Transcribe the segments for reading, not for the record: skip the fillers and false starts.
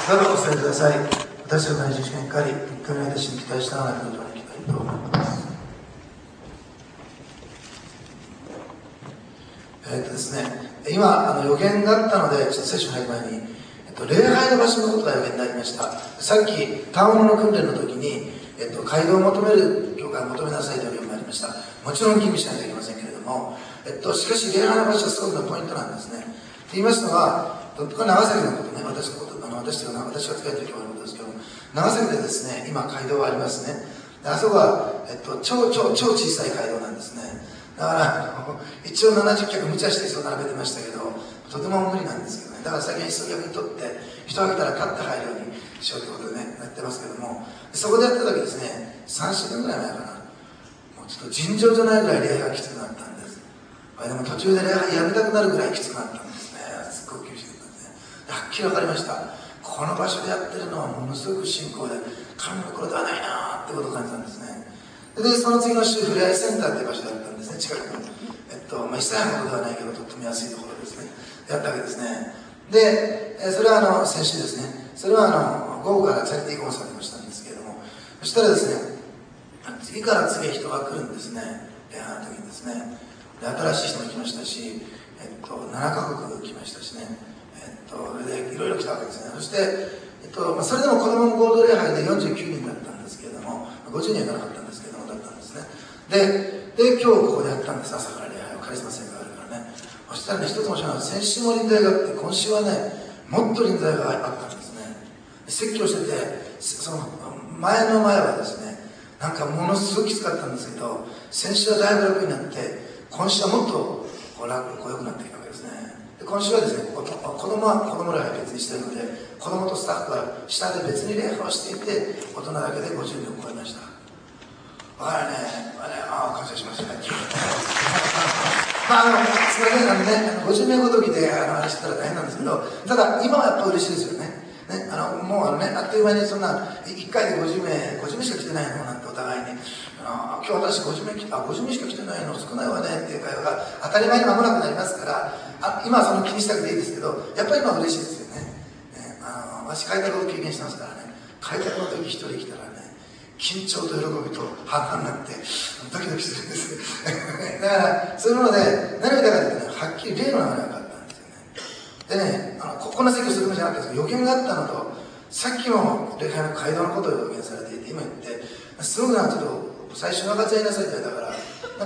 どうぞお伝えください。私たちの十字架にかかり、3日目の私に期待したのがということにいきたいと思います。ですね、今予言があったので、ちょっと聖書に入る前に、礼拝の場所のことが予言になりました。さっき、ターモの訓練の時に、街道を求める教会を求めなさいという予言がありました。もちろん吟味しないといけませんけれども、しかし礼拝の場所はすごくのポイントなんですね。と言いますのは、これ長崎のことね、私が使っている教会のことですけども、長崎でですね、今街道がありますね。あそこは、超小さい街道なんですね。だから一応70脚無茶して人を並べてましたけど、とても無理なんですけどね。だから最近人逆に取って人を挙げたら勝って入るようにしようということでねやってますけども、そこでやった時ですね、3週間ぐらい前かな、もうちょっと尋常じゃないぐらい礼拝がきつくなったんです。でも途中で礼拝やめたくなるぐらいきつくなったんですね。すっごく厳しかったんですね。はっきり分かりました。この場所でやってるのはものすごく信仰で神の心ではないなってことを感じたんですね。でその次の週、ふれあいセンターっていう場所だったんですね、近くに。一切のことではないけど、とっても安いところですね。やったわけですね。で、それは先週ですね。それは午後からチャリティーコンサートをしたんですけれども、そしたらですね、次から次へ人が来るんですね。礼拝の時にですね。で、新しい人も来ましたし、7カ国来ましたしね。で、いろいろ来たわけですね。そして、それでも子供の合同礼拝で49人だったんですけれども、50人はなかったんですけれども、だったんですね。で、今日ここでやったんです、朝から礼拝を、カリスマ戦があるからね。そしたらね、一つも知らない、先週も臨在があって、今週はね、もっと臨在があったんですね。説教してて、その前の前はですね、なんかものすごくきつかったんですけど、先週はだいぶ楽になって、今週はもっと良くなってきたわけですね。で今週はですね、子供は子供礼拝別にしてるので、子供とスタッフが下で別に礼拝をしていて、大人だけで50名を超えました。感謝しましたね。すみません、50名ごときで話したら大変なんですけど、ただ、今はやっぱ嬉しいですよね。もうあっという間にそんな、1回で50名しか来てないのなんてお互いに、今日私50名しか来てないの少ないわねっていう会話が当たり前に間もなくなりますから、今はその気にしたくていいですけど、やっぱり今は嬉しいですよね。私、開拓を経験してますからね、開拓の時一人来たらね、緊張と喜びと半々になってドキドキするんですだからそういうもので何を言いたかというとね、はっきり例の流れが分かったんですよね。でね、こんな説教するわけじゃなくて予言があったのと、さっきも礼拝の街道のことを予言されていて、今言ってすごくなんかちょっと最初分かち合いなさいって言われたから、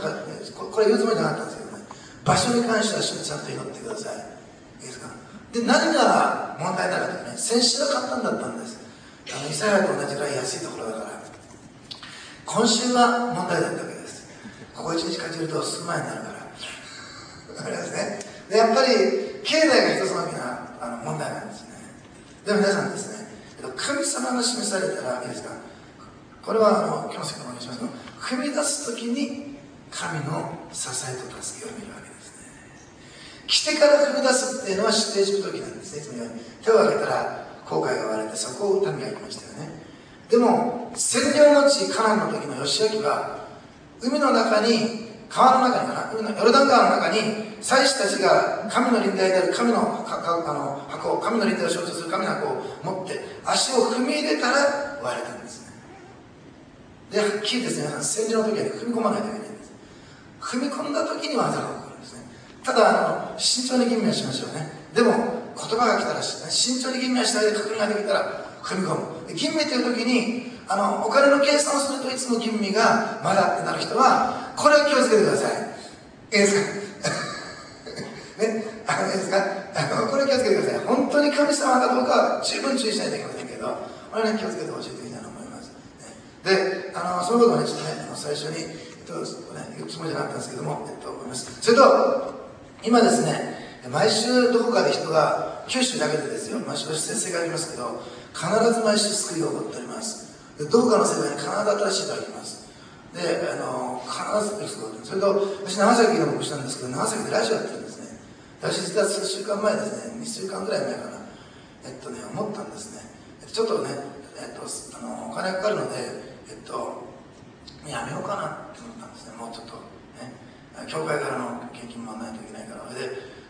なんか、ね、これ言うつもりじゃなかったんですけどね、場所に関してはちゃんと祈ってください。いいですか。で、何が問題なのかというとね、先週は簡単だったんです。イサヤと同じぐらい安いところだから。今週は問題だったわけです。ここ1日かけると数万円になるから。わかりますね。で、やっぱり、経済が一つの大きな問題なんですね。でも皆さんですね、神様が示されたらいいですか。これは今日の説明お願いしますけど、踏み出すときに神の支えと助けを見るわけですね。来てから踏み出すっていうのは指定するときなんですね。いつも言うように手を挙げたら航海が割れてそこを民が行きましたよね。でも占領の地カナンの時のヨシアキは海の中に川の中にヨルダン川の中に祭司たちが神の臨在である神の箱、神の臨在を象徴する神の箱を持って足を踏み入れたら割れたんですね。で、はっきりですね、皆さん占領の時は、ね、踏み込まないといけないんです。踏み込んだ時に技が起こるんですね。ただ慎重に吟味はしましょうね。でも言葉が来たら慎重に吟味はしないで確認ができたら踏み込む。吟味という時にお金の計算をするといつも吟味がまだってなる人はこれを気をつけてください。いいですかね、いいですかこれを気をつけてください。本当に神様かどうかは十分注意しないといけませんけど、これはね気をつけてほしいというふうに思います。で、そのことをねちょっとね最初に言うつもりじゃなかったんですけども、思います。それと今ですね、毎週どこかで人が九州だけでですよ、毎週先生がありますけど、必ず毎週救いが起こっております。でどこかの世界に必ず新しい人が来ます。で、必ず救いが起こって、それと私長崎の牧師なんですけど、長崎でラジオやってるんですね。私実は数週間前ですね、2週間ぐらい前かな、思ったんですね。ちょっとね、お金かかるので、やめようかなって思ったんですね。もうちょっとね、教会からの献金もないといけないから。で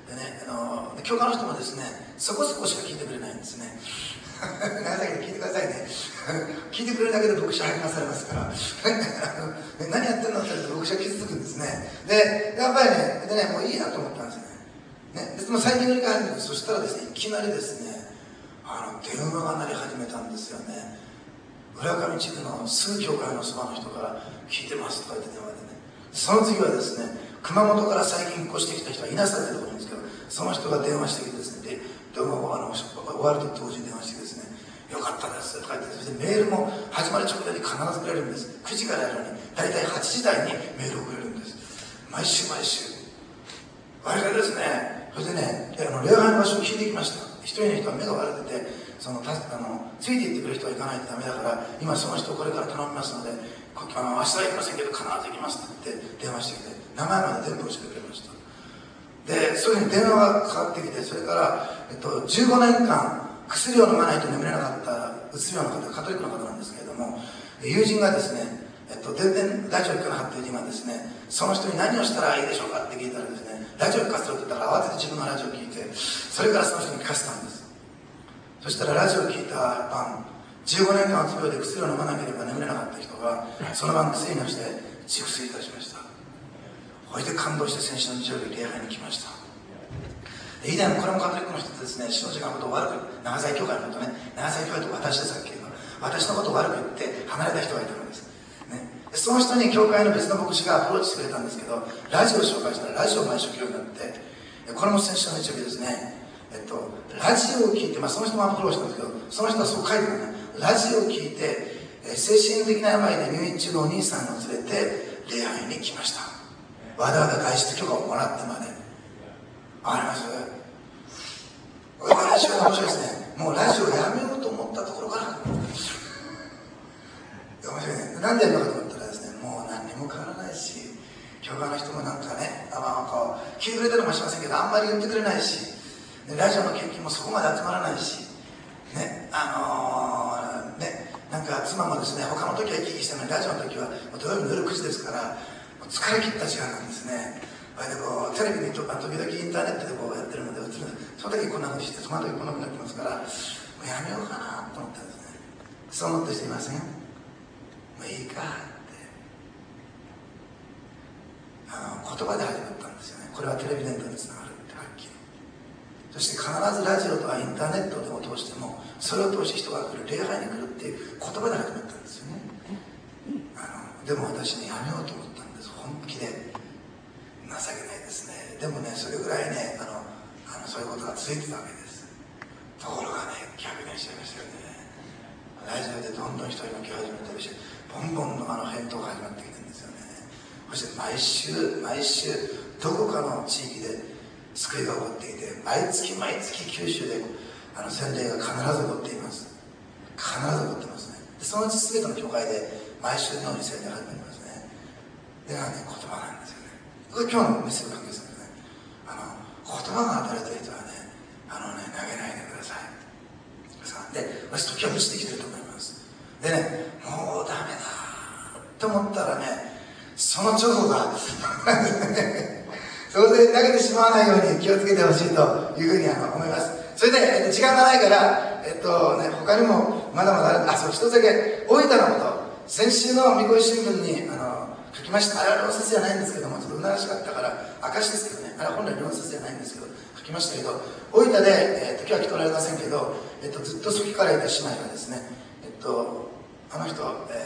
でね、教会の人もですね、そこそこしか聞いてくれないんですね。長崎で聞いてくださいね。聞いてくれるだけで牧師励まされますから何やってんのって言うと牧師は傷つくんですね。でやっぱりね、もういいやと思ったんですね。でも最近乗り換えるんです。そしたらですね、いきなりですね、電話が鳴り始めたんですよね。浦上地区の数教会のそばの人から聞いてますとか言って電話でね、その次はですね、熊本から最近引っ越してきた人は稲佐ってところにいるんですけど、その人が電話してきてですね、電話を終わると同時に電話してですね、よかったですとか言って、そしてメールも始まる直前に必ずくれるんです。9時からやるのに大体8時台にメールをくれるんです。毎週毎週。あれがですね、それでね、礼拝の場所を聞いてきました。一人の人は目が悪くて、ついていってくれる人は行かないとダメだから、今その人をこれから頼みますので、明日は行きませんけど必ず行きますって言って電話してきて、名前まで全部教えてくれました。で、そういうふうに電話がかかってきて、それから、15年間薬を飲まないと眠れなかったうつ病の方、カトリックの方なんですけれども、友人がですね、全然ラジオ行かなかった友人がですね、その人に何をしたらいいでしょうかって聞いたらですね、ラジオ聞かせろって言ったら慌てて自分のラジオを聞いて、それからその人に聞かせたんです。そしたらラジオを聞いた晩、15年間うつ病で薬を飲まなければ眠れなかった人がその晩薬なしで熟睡いたしました。それで感動して先週の日曜日礼拝に来ました。以前これもカトリックの人とですね、死の時間のことを悪く、長崎教会のことね、長崎教会と私でさっき言えば私のことを悪く言って離れた人がいたのです、ね、その人に教会の別の牧師がアプローチしてくれたんですけど、ラジオを紹介したらラジオを毎週聞くようになって、これも先週の日曜日ですね、ラジオを聞いて、その人もアプローチしたんですけど、その人はそう書いてるね、ラジオを聞いて、精神的な病で入院中のお兄さんを連れて礼拝に来ました。わざわざ外出許可をもらってまで。わかります？これがラジオが面白いですね。もうラジオをやめようと思ったところから面白いね。なんでやるのかと思ったらですね、もう何にも変わらないし、教会の人もなんかね、聞いてくれたりもしませんけど、あんまり言ってくれないし、ラジオの献金もそこまで集まらないし、ね、なんか妻もですね、他の時は生き生きしてるのに、ラジオの時は土曜日の夜9時ですから、疲れ切った時間なんですね。でテレビに時々インターネットでやってるので、その時こんなふうにして、その時こんなふうになってますから、もうやめようかなと思ったんですね。そう思ってしていません？もういいかって言葉で始まったんですよね。これはテレビ電波につながるってはっきり。そして必ずラジオとかインターネットでも通しても、それを通して人が来る、礼拝に来るっていう言葉で始まったんですよね。でも私ね、やめようと思ったんです。本気で。情けないですね。でもね、それぐらいね、そういうことが続いてたわけです。ところがね、逆転しちゃいましたよね。ラジオでどんどん人が来始めてるし、ボンボンの返答が始まってきてるんですよね。そして毎週どこかの地域で救いが起こっていて、毎月九州で洗礼が必ず起こっています。必ず起こってますね。でそのうち全ての教会で毎週のように洗礼が始まりますね。ではね、言葉なんですよね。これ今日のメッセージの関係ですね。言葉が与えられた人はね、投げないでください。で、私時は満ちてきてると思います。でね、もうダメだと思ったらね、その直後がそれで投げてしまわないように気をつけてほしいというふうに思います。それで、時間がないから、他にもまだまだある。そう、一つだけ、大分のこと、先週の三越新聞に書きました。あれは論説じゃないんですけども、ちょっとうならしかったから、証ですけどね、あれは本来論説じゃないんですけど、書きましたけど、大分で、時は来ておられませんけど、ずっと初期からいた姉妹がですね、あの人、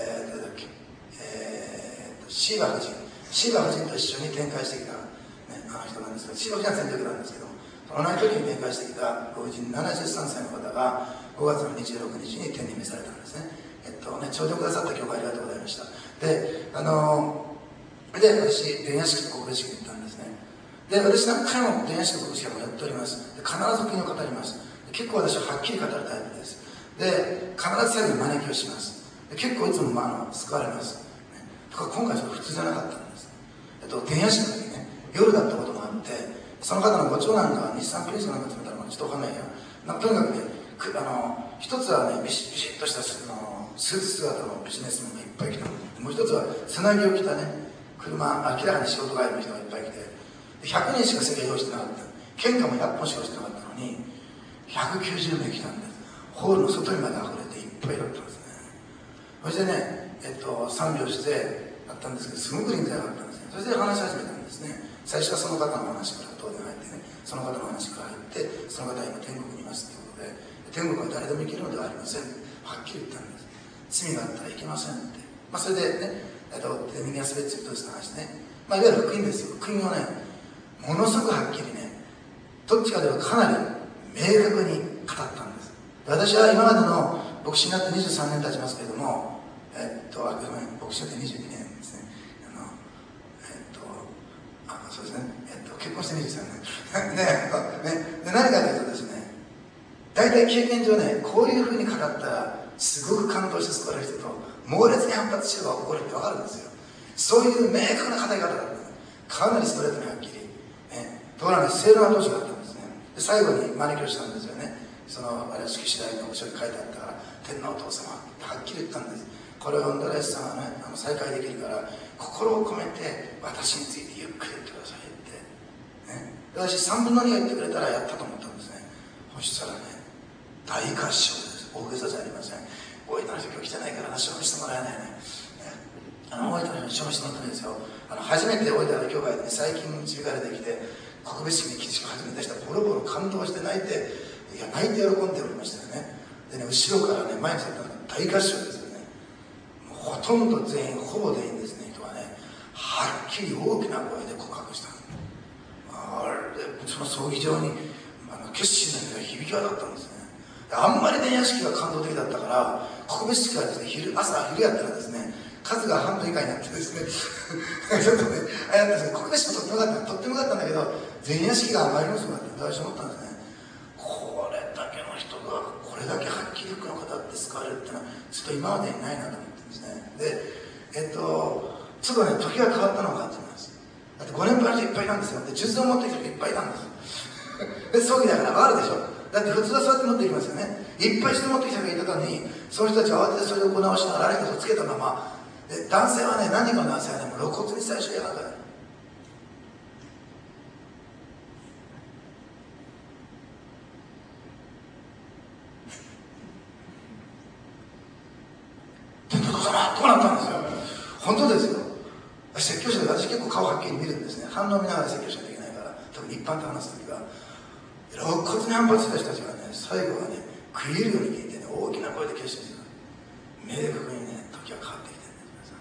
シーバ夫人と一緒に展開してきた、人なんですけど、シーバ夫人は全力なんですけども、同じ時に展開してきたご婦人73歳の方が5月の26日に天に召されたんですね。頂上くださった教会ありがとうございました。で、私、電野式と国別式に行ったんですね。で、私何回も電野式と国別式をやっております。で、必ず福音を語ります。結構私ははっきり語るタイプです。で、必ず最後に招きをします。で結構いつも救われます。今回それ普通じゃなかったんです。電野式の時ね、夜だったこともあって、その方のご長男が日産プリンスかなんか詰めたのかちょっとわかんないや。とにかくね、一つはね、ビシッとしたスーツ姿のビジネスマンがいっぱい来た。もう一つは、つなぎを着たね、明らかに仕事帰りの人がいっぱい来て、100人しか席を用意してなかった。 献花も100本しかしてなかったのに190名来たんです。ホールの外にまで溢れていっぱいだったんですね。そしてね、賛美をしてやったんですけど、すごく臨在があったんですね。それで話し始めたんですね。最初はその方の話から当然入ってね、その方の話から入って、その方は今天国にいますということで、天国は誰でも行けるのではありません。はっきり言ったんです。罪があったらいけませんって。それでね、人間すべてという話ね。いわゆる福音ですよ。福音をね、ものすごくはっきりね、どっちかというとかなり明確に語ったんです。私は今までの牧師になって23年経ちますけれども、牧師になって22年ですね。そうですね。結婚して23年。で、何かというとですね、大体経験上ね、こういうふうに語ったら、すごく感動して救われる人と、猛烈に反発しては起こるって分かるんですよ。そういう明確な語り方だった。かなりストレートにはっきり。ところがね、聖な同士があったんですね。で、最後に招きをしたんですよね。式次第の後ろに書いてあったから、天皇お父様ってはっきり言ったんです。これを読んだら S さんはね、再会できるから、心を込めて私についてゆっくり言ってくださいって。私3分の2が言ってくれたらやったと思ったんですね。そしたらね、大合唱です。大げさじゃありません。大分の人今日来てないから証明してもらえないね。大分の人に証明してもらったんですよ。初めて大分の教会で、ね、最近導かれてきて告別式に寄宿を始めた人はボロボロ感動して泣いて喜んでおりましたよね。でね、後ろからね、前にされたのが大合唱ですよね。もうほとんど全員、ほぼ全員ですね、人はね、はっきり大きな声で告白した。その葬儀場に決心の響き渡ったんですね。あんまりね、屋敷が感動的だったから告別式がですね、昼やったらですね、数が半分以下になってですねちょっとね、告別式もとってもよかったんだけど、全屋敷があまりにもすごかった私思ったんですね。これだけの人がこれだけはっきり福の方って救われるっていうのはちょっと今までにないなと思ってるんですね。で、ちょっとね、時が変わったのかと思います。だって5年前の人いっぱいいたんですよ。で、数珠を持ってきた人いっぱいいたんですで、葬儀だからあるでしょ。だって普通はそうやって持ってきますよね。いっぱい人持ってきた人がいたのに、その人たちは慌ててそれを行わしながらあれかとつけたまま、で男性はね、何人かの男性はね、もう露骨に最初やがった。天皇様となったんですよ。本当ですよ。説教者で私結構顔はっきり見るんですね。反応を見ながら説教しなきゃいけないから、特に一般と話すときは。露骨に反発した人たちがね、最後はね、食い入るように聞いてね、大きな声で決心する。明確にね、時は変わってきてるんです。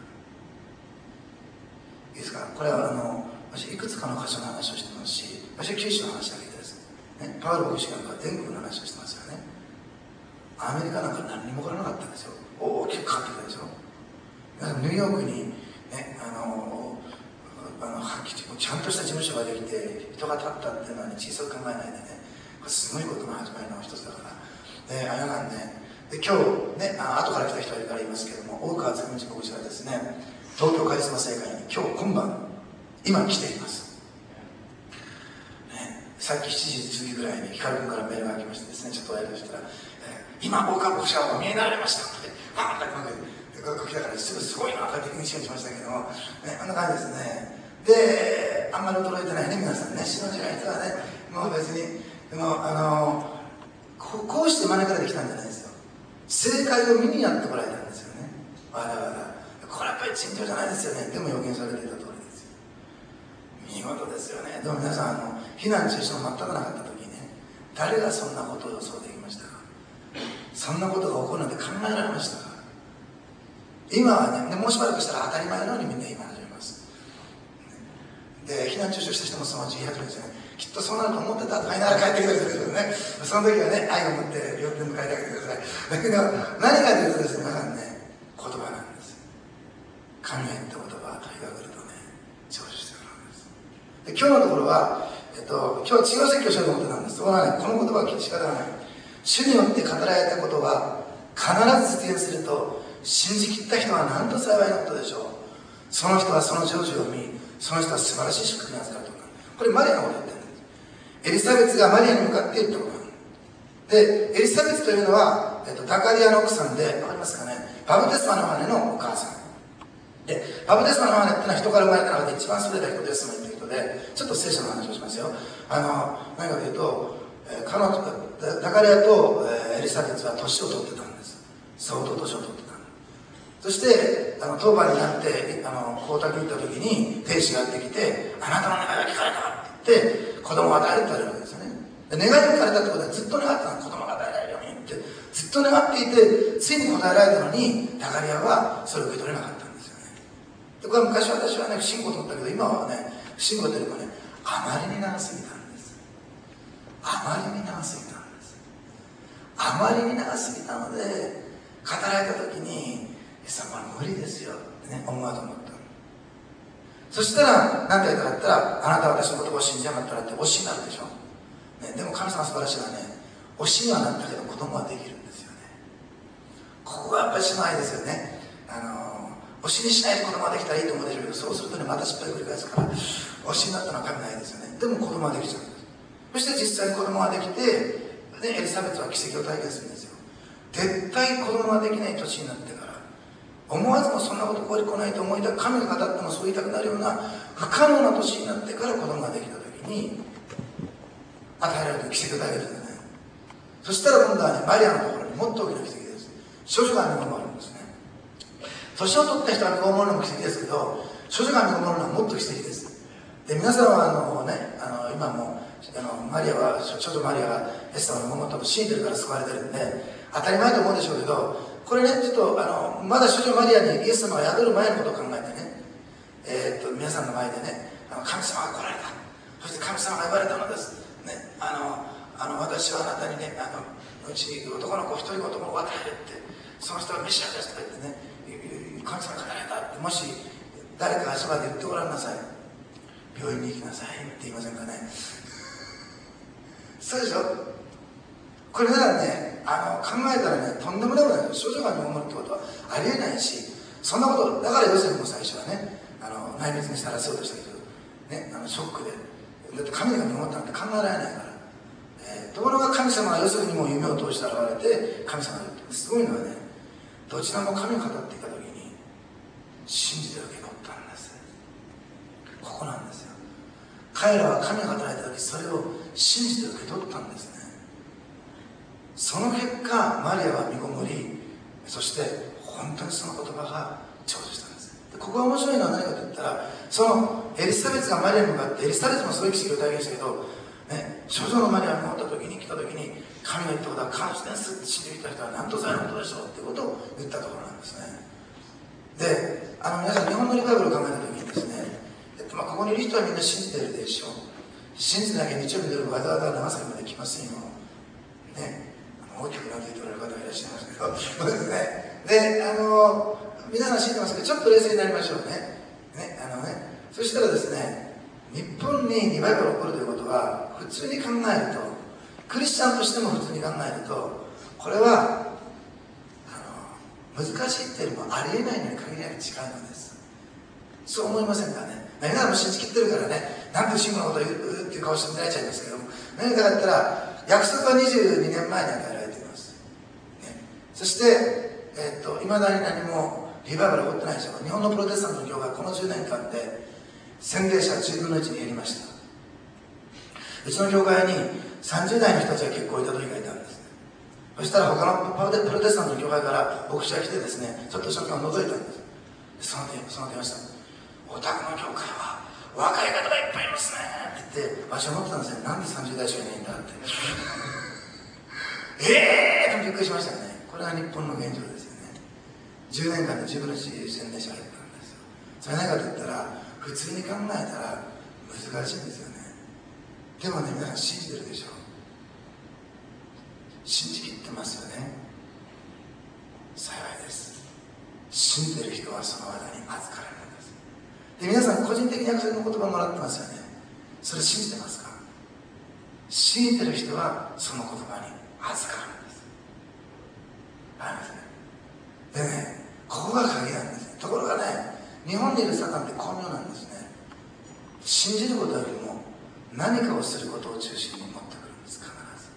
いいですか。これは私いくつかの箇所の話をしてますし、私は九州の話だけです、ね、パウロ牧師なんかは全国の話をしてますよね。アメリカなんか何にも起こらなかったんですよ。大きく変わってきたでしょ。ニューヨークにね、ちゃんとした事務所ができて人が立ったっていうのは、ね、小さく考えないでね、これすごいことの始まりの一つだから。あれなんね、で今日ね、後から来た人はいるから言いますけども、大川つくみち牧師がですね、東京カリスマ聖会に今晩今来ています、ね、さっき7時過ぎぐらいに光君からメールが来ましてですね、ちょっとおやりとしたら、今大川牧師はお見えになられましたってバーンと書きだからすごいなと認識しましたけども、あんな感じですね。で、あんまり驚いてないね、皆さんね。信じない人はね、もう別に、でもこうして招かれてきたんじゃないですよ。正解を見にやってこられたんですよね。わざわざ。これやっぱり尋常じゃないですよね。でも予言されていた通りですよ。見事ですよね。でも皆さん、避難中止の全くなかった時にね、誰がそんなことを予想できましたか。そんなことが起こるなんて考えられましたか。今はね、もうしばらくしたら当たり前のようにみんな今始めます。で、避難中止した人もそのうち言い始めですよね。きっとそうなると思ってたとか言いながら帰ってきたりするけどね、その時はね、愛を持って両手で迎えてあげてください。だけど、何かというとですね、皆さんね、言葉なんです。神が言った言葉は時が来るとね、成就してくるんです。で、今日のところは、今日は違う説教しようと思ってたんです。そこはね、この言葉は仕方がない。主によって語られたことは必ず実現すると信じきった人は何と幸いなことでしょう。その人はその成就を見、その人は素晴らしい祝福に預かると。これマリアのことを言ってるんです。エリザベスがマリアに向かって言ったことなんで、エリザベスというのは、ダカリアの奥さんで、わかりますかね、バブテスマの羽のお母さんで、バブテスマの羽っていうのは人から生まれた中で一番優れた人ですという人で、ちょっと聖書の話をしますよ。 何かというと、ザカリアとエリザベスは年を取ってたんです。相当年を取ってた。そして当番になって光沢に行った時に天使がやってきて、あなたの願いが聞かれたって言って子供を与えるって言われるわけですよね。で願いが聞かれたってことはずっと願ってたの。子供が与えられるようにってずっと願っていて、ついに答えられたのにザカリアはそれを受け取れなかったんですよね。でこれは昔私はね不信仰と思ったけど、今はね不信仰というよりもね、あまりに長すぎたんです。あまりに長すぎたんです。あまりに長すぎたので、語られた時にイエス様は無理ですよってね思うと思った。そしたら何て言ったかって言ったら、あなたは私の言葉を信じなかったらって推しになるでしょ、ね、でも神様素晴らしいのはね、推しにはなったけど子供はできるんですよね。ここがやっぱり姉妹ですよね。推しにしないで子供ができたらいいと思うでしょうけど、そうするとねまた失敗繰り返すから、推しになったのは神ないですよね。でも子供はできちゃうんです。そして実際に子供ができて、でエリザベスは奇跡を体験するんですよ。絶対子供ができない年になってから、思わずもそんなこと起こりこないと思いたく、神が語ってもそう言いたくなるような不可能な年になってから子供ができた時に与えられる奇跡を体験するんですね。そしたら今度はね、マリアのところにもっと大きな奇跡です。少女が身ごもるんですね。年を取った人が身ごもるのも奇跡ですけど、少女が身ごもるのはもっと奇跡です。で皆さんは今もマリアは、少女マリアがイエス様の身ごもったと信じてるから救われてるんで当たり前と思うでしょうけど、これねちょっとまだ少女マリアにイエス様が宿る前のことを考えてね、皆さんの前でね、神様が来られた、そして神様が言われたのです、ね、私はあなたにねうちに男の子一人男の子を与えるって、その人はメシアですとか言ってね、神様が語られたって、もし誰か足場で言ってごらんなさい。病院に行きなさいって言いませんかね。そうでしょ。これならね考えたらね、とんでもないことない。少女が身ごもるってことはありえないし、そんなことだからヨセフも最初はね内密にさらそうとしたけどね、ショックで、だって神が身ごもったなんて考えられないから、ところが神様がヨセフにも夢を通して現れて神様が言って、すごいのはね、どちらも神を語っていた時に信じて受け取ったんです。ここなんですよ。彼らは神が働いた時それを信じて受け取ったんですね。その結果マリアは身ごもり、そして本当にその言葉が成就したんです。でここが面白いのは何かと言ったら、そのエリザベスがマリアに向かって、エリザベスもそういう奇跡を体験したけど、ね、少女のマリアが持った時に来た時に神が言ったことは感謝ですって信じてきた人は何とされることでしょうっていうことを言ったところなんですね。で皆さん日本のリバイバルを考えた時にですね、ここにいる人はみんな信じてるでしょう。信じてなきゃ日曜日の夜わざわざ長崎まで来ませんよ、ね、大きくなっていておられる方がいらっしゃいますけど、そうですね。で皆さん信じてますけど、ちょっと冷静になりましょうね。そしたらですね、日本にリバイバルが起こるということは普通に考えると、クリスチャンとしても普通に考えると、これは難しいっていうよりもありえないのに限りなく近いのです。そう思いませんかね。皆さんも信じきってるからね、なんで信仰のことを言うっていう顔して見られちゃいますけども、何かだったら約束は22年前に与えられています、ね、そしていまだに何もリバイバル起こってないでしょう。日本のプロテスタントの教会はこの10年間で洗礼者10分の1に減りました。うちの教会に30代の人たちが結構いた時がいたんです。そしたら他のプロテスタントの教会から牧師が来てですね、ちょっと職員を覗いたんです。その点ました。お宅の教会は若い方がいっぱいいますねって言って、私は思ってたんですよ。なんで30代しかいないんだってとびっくりしましたね。これが日本の現状ですよね。10年間で10分の1洗礼者がいったんですよ。それ何かと言ったら、普通に考えたら難しいんですよね。でもね、皆さん信じてるでしょ。信じきってますよね。幸いです。信じてる人はその間に預かれるんです。で、皆さん個人的に約束の言葉もらってますよね。それ信じてますか？信じてる人はその言葉に預かるんです。ありますね。でね、ここが鍵なんですね。ところがね、日本にいるサタンって巧妙なんですね。信じることよりも何かをすることを中心に持ってくるんです。必ず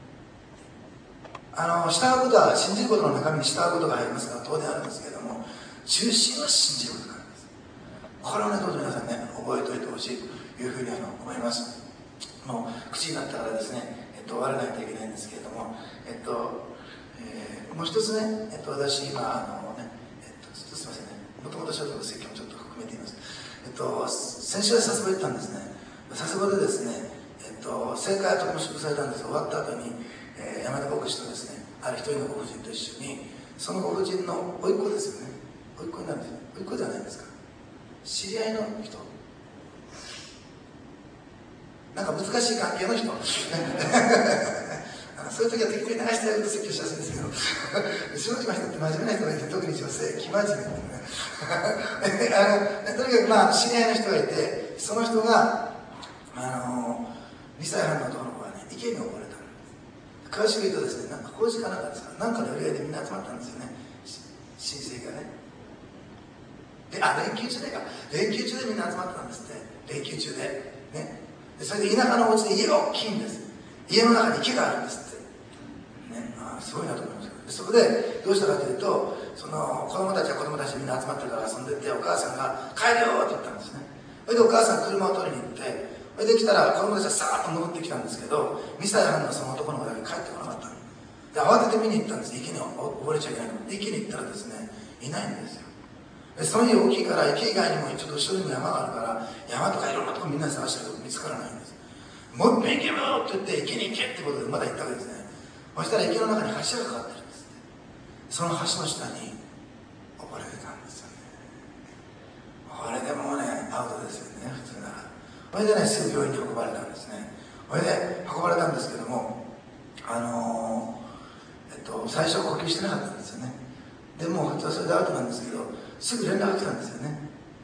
従うことは、信じることの中身に従うことが入りますから当然あるんですけれども、中心は信じることなんです。これをね、どうぞ皆さんね、覚えておいてほしいというふうに思います。 もう口になったからですね、終わらないといけないんですけれども、もう一つね、私今すみませんね、もともと書道の説教もちょっと含めています。先週は佐世保行ったんですね。佐世保でですね、正解はとても祝福されたんですが、終わった後に、山田牧師とですね、ある一人のご婦人と一緒に、そのご婦人の甥っ子ですよね。甥っ子になるんですよ。甥っ子じゃないですか。知り合いの人。なんか難しい関係の人。そういう時は適当に流してやると説教しやすいんですけど、正直な人って真面目な人がいて、特に女性、生真面目ってね。とにかく知り合いの人がいて、その人が、2歳半の男の子がね、池に溺れた。詳しく言うとですね、なんか工事かなんかですから、なんかの売り上げでみんな集まったんですよね、親戚がね。で、連休中でみんな集まってたんですって、連休中で。ね、でそれで田舎のお家で家が大きいんです。家の中に池があるんですって。ね、すごいなと思いますけど、そこでどうしたかというと、その子供たちは子供たちみんな集まってるから遊んでって、お母さんが帰るよって言ったんですね。それでお母さん車を取りに行って、それで来たら子供たちはさーっと戻ってきたんですけど、2歳半のその男の子だけ帰ってこなかったので、慌てて見に行ったんです。池に溺れちゃいけないので、池に行ったらですね、いないんですよ。でその家大きいから、池以外にもちょっと後ろにも山があるから、山とかいろんなとこみんなで探してるけど見つからないんです。もう一遍行けろって言って池に行けってことでまだ行ったわけですね。そしたら池の中に橋がかかってるんです。その橋の下に溺れてたんですよね。これでもうね、アウトですよね、普通なら。それでね、すぐ病院に運ばれたんですね。それで運ばれたんですけども、最初は呼吸してなかったんですよね。でも普通はそれでアウトなんですけど、すぐ連絡が来たんですよね。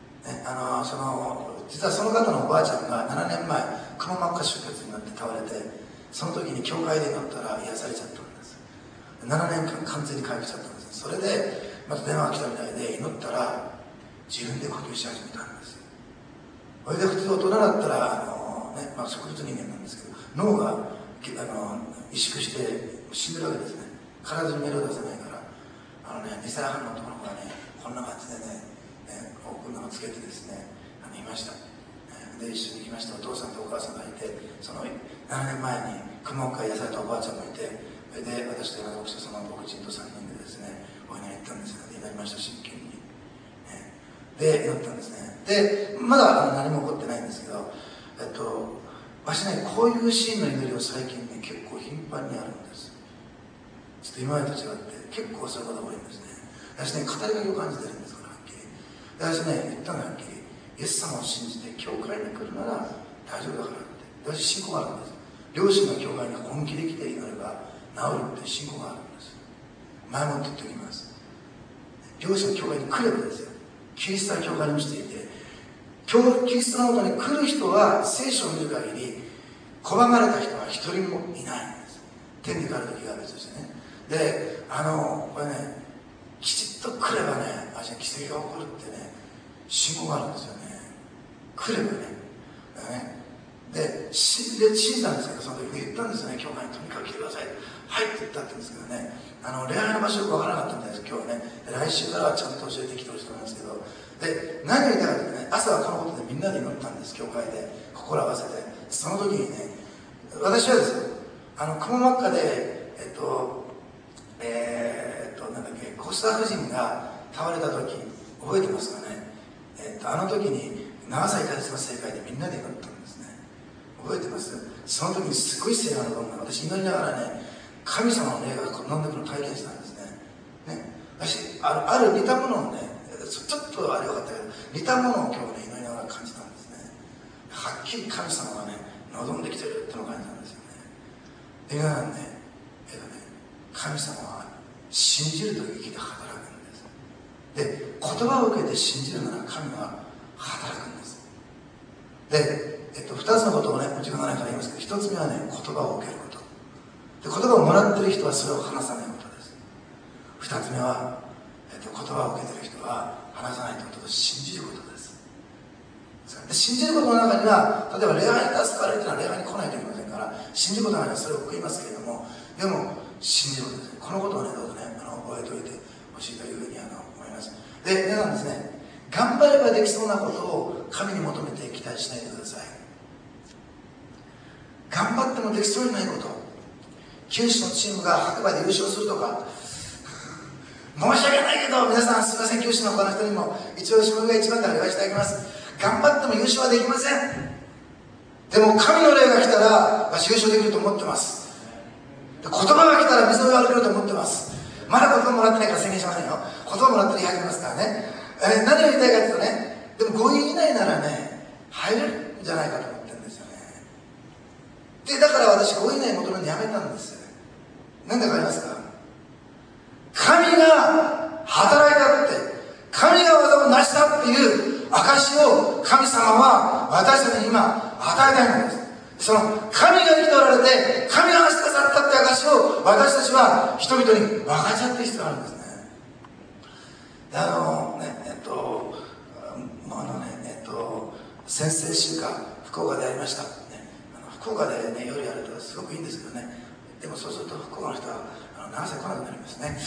実はその方のおばあちゃんが7年前、くも膜下出血になって倒れて、その時に教会で祈ったら癒されちゃったんです。7年間完全に回復しちゃったんです。それでまた電話が来たみたいで、祈ったら自分で呼吸し始めたんですよ。それで普通大人だったら植物人間なんですけど、脳が萎縮して死んでるわけですね。体にメロを出せないから、2歳半の男の子がね、こんな感じでね、こんなのつけてですね、いました。で一緒に行きました。お父さんとお母さんがいて、その7年前にくも膜下癒されたおばあちゃんもいて、それで私と山田牧師とその牧人と3人でですね、お祈り行ったんですよ。で祈りました、真剣に。で祈ったんですね。でまだ何も起こってないんですけど、私ね、こういうシーンの祈りを最近ね、結構頻繁にあるんです。ちょっと今までと違って結構そういうことが多いんですね。私ね、語りかけを感じてるんですから、はっきり。私ね、言ったのははっきり、イエス様を信じて教会に来るなら大丈夫だからって。私信仰があるんです。両親の教会に本気で来て祈れば治るって信仰があるんです。前もって言っておきます。両親の教会に来ればですよ、キリストの教会にもしていて、キリストのもとに来る人は聖書を見る限り拒まれた人は一人もいないんです。天に帰る時が別としてね。で、これね、きちっと来ればね、奇跡が起こるってね、信仰があるんですよね。来ればね。で、信じたんですけど、その時言ったんですよね、教会にとにかく来てください。はいって言ったって言うんですけどね、恋愛の場所よくわからなかったみたいです、今日はね。来週からはちゃんと教えてきてほしいと思いますけど、で、何を言いたかったかね、朝はこのことでみんなで祈ったんです、教会で。心合わせて。その時にね、私はですよ、くも膜下で、なんだっけ、コスタ夫人が倒れた時、覚えてますかね。あの時に、長崎カリスマ聖会でみんなで祈ったんですね。覚えてます？その時にすごい聖なる音が、私祈りながらね、神様の霊が飲んでくるのを体験したんですね。私、ある似たものをね、ちょっとあれよかったけど、似たものを今日ね、祈りながら感じたんですね。はっきり神様がね、望んできてるってのを感じたんですよね。皆さんね、神様は信じるという意義で働くんです。で、言葉を受けて信じるなら神は働くんです。で、2つのことをね、時間がないから言いますけど、1つ目はね、言葉を受けること。で、言葉をもらってる人はそれを話さないことです。2つ目は、言葉を受けてる人は話さないということを信じることです。で、信じることの中には、例えば礼拝に助かるというのは礼拝に来ないといけませんから、信じることの中にはそれを含みますけれども、でも信じることですね。このことをね、どうぞね、覚えておいてほしいというふうに思います。で、皆さんですね、頑張ればできそうなことを神に求めて期待しないでください。 頑張ってもできそうにないこと、九州のチームが白馬で優勝するとか、申し訳ないけど皆さんすいません、九州の他の人にも一応自分が一番から言わせていただきます。頑張っても優勝はできません。でも神の霊が来たら私優勝できると思ってます。言葉が来たら水を割れると思ってます。まだ言葉もらってないから宣言しませんよ。言葉もらって言い始めますからね。何を言いたいかというとね、でも5位以内ならね入れるんじゃないかと思ってるんですよね。でだから私5位以内求めるのやめたんです。なんでか分かりますか？神が働いたって、神が技を成したっていう証を神様は私たちに今与えたいのです。その神が生きておられて、神がなしてくださったって証を私たちは人々に分かち合って必要があるんですね。先々週間福岡でやりました、福岡でね夜やるとすごくいいんですけどね、でもそうすると福岡の人は長瀬来なくなりますね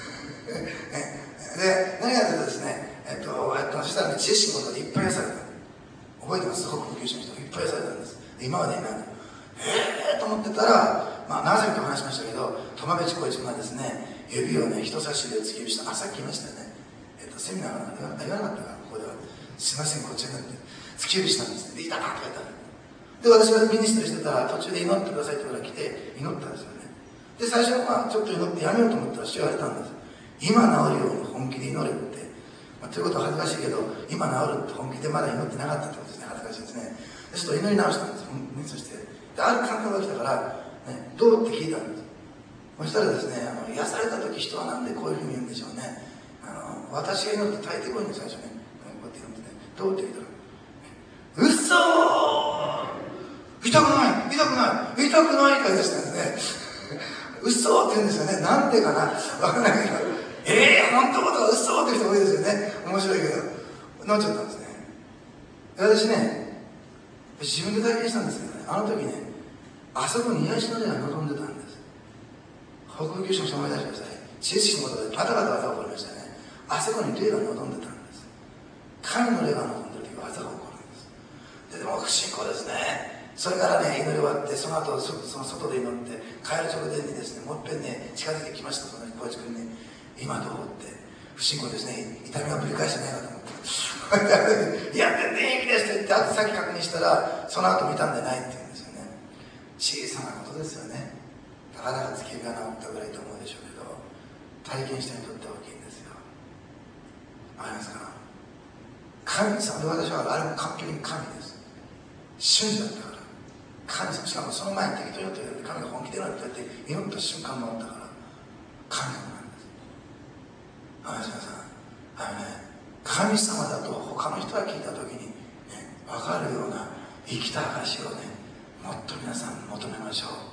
で何かというとですね、そしたらね知恵心のことでいっぱいやされた。覚えてます？北部九州の人がいっぱいやされたんです。で今までなんかと思ってたら、長崎と話しましたけど、苫米地光一君がですね指をね人差し指で突き指した。さっき言いましたよね、セミナーが言わなかったからここではすいませんこっちになって突き指したんですね。でいたなとか言ったら、で私がミニストリーしてたら途中で祈ってくださいって言うから来て祈ったんですよね。で最初はちょっと祈ってやめようと思ったら主言われたんです。今治るように本気で祈れって、ということは恥ずかしいけど今治るって本気でまだ祈ってなかったってことですね。恥ずかしいですね。でちょっと祈り直したんです。そしてである感覚が来たから、どうって聞いたんです。そしたらですね、癒された時人はなんでこういうふうに言うんでしょうね。私が祈って耐えてこいんです最初ね。こうやって祈ってね、どうって聞いたらうっそー痛くない痛くない痛くないって言い出したんですねうっそーって言うんですよね。なんてかなわからないけど、本当ことがうっそーっていう人多いですよね。面白いけどなっちゃったんですね。私ね自分で体験したんですけどね、あの時ねあそこに癒しの霊が望んでたんです。北部九州の人思い出してください。知恵式のことでパタパタ技が起こりましたね。あそこに霊が望んでたんです。神の霊が望んでる時は技が起こるんです。でも不信仰ですね。それからね祈り終わって、その後その外で祈って帰る直前にですね、もう一遍ね近づいてきました。その小市君に今どうって不信仰ですね、痛みがぶり返してないかと思っていや全然平気ですって言って、あとさっき確認したらその後見たんでないって言うんですよね。小さなことですよね。なかなか突き指が治ったぐらいと思うでしょうけど、体験した人にとっては大きいんですよ。わかりますか？神様で、私はあれも完璧に神です。瞬時だったから神様、しかもその前に適当にと言われて神が本気で祈って祈った瞬間もあったから神様なんです。あのね、神様だと他の人が聞いた時に、分かるような生きた証をねもっと皆さん求めましょう。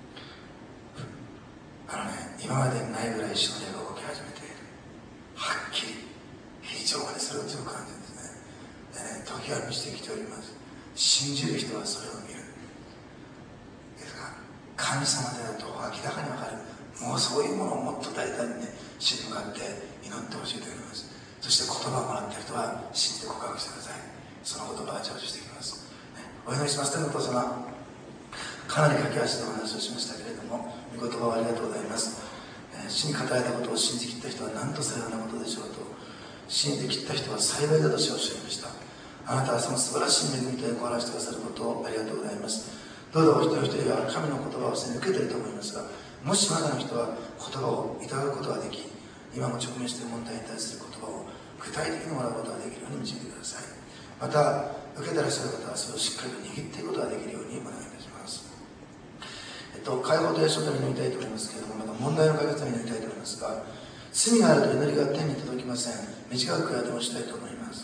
今までにないぐらい主の霊が動き始めている。はっきり非常にそれを強く感じるんですね。でね、時は満ちてきております。信じる人はそれを見る。ですが神様であると明らかに分かる。もうそういうものをもっと大胆にね主に向かって祈ってほしいと思います。そして言葉をもらった人は信じて告白してください。その言葉が成就していきます、お祈りします。天のお父様、かなり駆け足でお話をしましたけれども、御言葉をありがとうございます。主に語られたことを信じきった人は何とさようなことでしょうと、信じきった人は幸いだとしおっしゃいました。あなたはその素晴らしい恵みと役を表してくださることをありがとうございます。どうぞお一人一人が神の言葉を受けていると思いますが、もしまだの人は言葉をいただくことができ、今も直面している問題に対する言葉を具体的にもらうことができるように導いてください。また受けてらっしゃる方はそれをしっかりと握っていくことができるようにお願いいたします。解放と癒しのために祈りたいと思いますけれども、また問題の解決のために祈りたいと思いますが、罪があると祈りが天に届きません。短く悔やてもしたいと思います。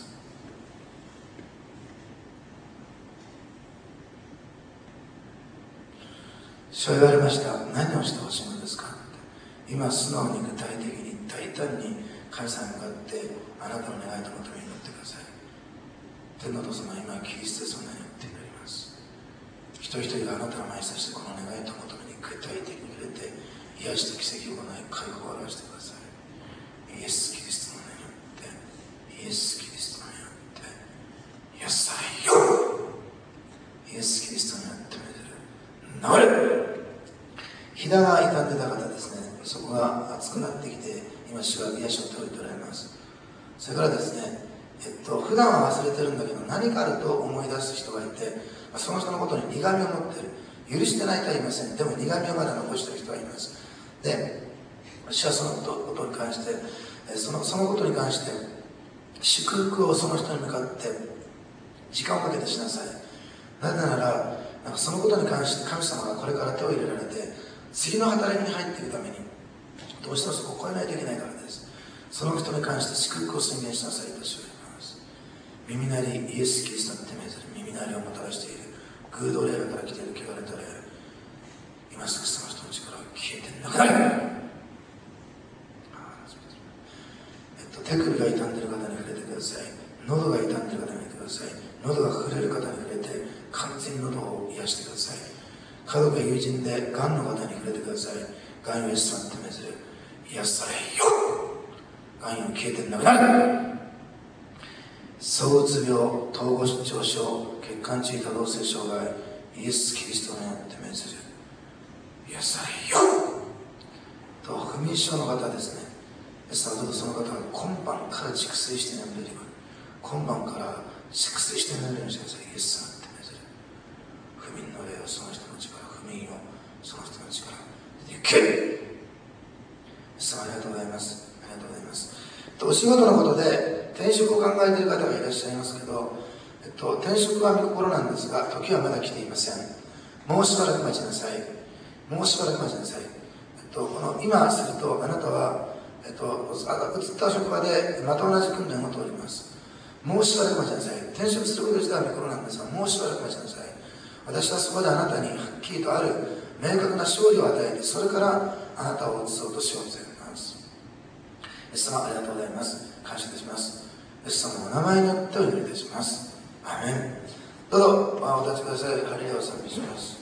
そう言われました。何をしてほしいのですかって。今素直に具体的に大胆に神様に向かってあなたの願いと求めに祈ってください。天のお父様、今キリストでそんなに祈って祈ります。一人一人があなたの前にしてこの願いと求めに具体的に触れて癒しと奇跡を行い解放を表してください。イエス・キリストの名によって、イエス・キリストの名によって癒されよう。イエス・キリストによってめでるそこが熱くなってきて、今主は癒しを取り取られます。それからですね、普段は忘れてるんだけど何かあると思い出す人がいて、その人のことに苦みを持っている。許してないとは言いません。でも苦みをまだ残している人がいます。で、主はそのことに関して、そのことに関して祝福をその人に向かって時間をかけてしなさい。なぜなら、そのことに関して神様がこれから手を入れられて次の働きに入っていくためにどうしてもそこを超えないといけないからです。その人に関して祝福を宣言しなさいと主は言います。耳鳴りイエス・キリストの手命ずる耳鳴りをもたらしている偶道霊から来ている汚れた霊、今すぐその人の力が消えてなくなる。手首が傷んでいる方に触れてください。喉が傷んでいる方に触れてください。喉が触れる方に触れて完全に喉を癒してください。家族や友人でがんの方に触れてください。がんをイエス様の手命ずる癒されよ。がんよ消えてなくなる。躁うつ病、統合失調症、血管中多動性障害、イエス・キリストの手命ずる癒されよと不眠症の方ですね。イエス様はどうぞその方が今晩から熟睡して眠れるように、今晩から熟睡して眠れるようにしてください。イエス様の手命ずる不眠の霊をその人の力、不眠をその人の力で行け。イエス様ありがとうございます。ありがとうございます。お仕事のことで転職を考えている方がいらっしゃいますけど、転職は見心なんですが時はまだ来ていません。もうしばらく待ちなさい。もうしばらく待ちなさい。この今するとあなたは移った職場でまた同じ訓練を通ります。もうしばらく待ちなさい。転職すること自体は見心なんですが、もうしばらく待ちなさい。私はそこであなたにはっきりとある明確な勝利を与えて、それからあなたを移そうとしようとしています。イエス様ありがとうございます。感謝いたします。イエス様のお名前によってお祈りいたします。アーメン。どうぞお立ちください。ハレルヤを賛美します。